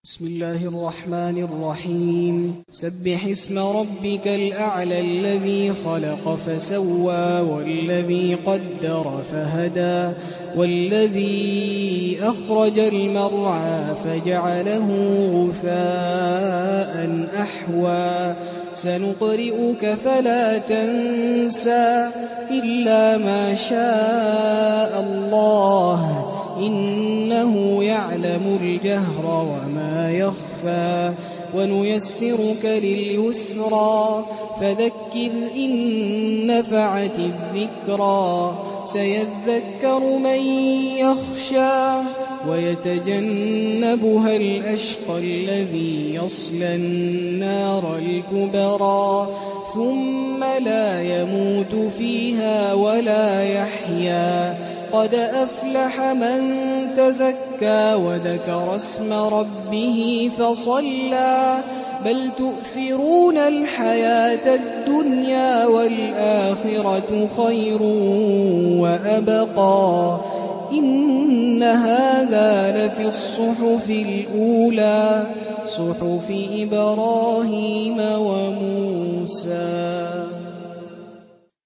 بسم الله الرحمن الرحيم سبح اسم ربك الأعلى الذي خلق فسوى والذي قدر فهدى والذي أخرج المرعى فجعله غثاء أحوى سنقرئك فلا تنسى إلا ما شاء الله إنه يعلم الجهر وما يخفى ونيسرك لليسرى فذكر إن نفعت الذكرى سيذكر من يخشى ويتجنبها الأشقى الذي يصلى النار الكبرى ثم لا يموت فيها ولا يحيا قد أفلح من تزكى وذكر اسم ربه فصلى بل تؤثرون الحياة الدنيا والآخرة خير وأبقى إن هذا لفي الصحف الأولى صحف إبراهيم وموسى.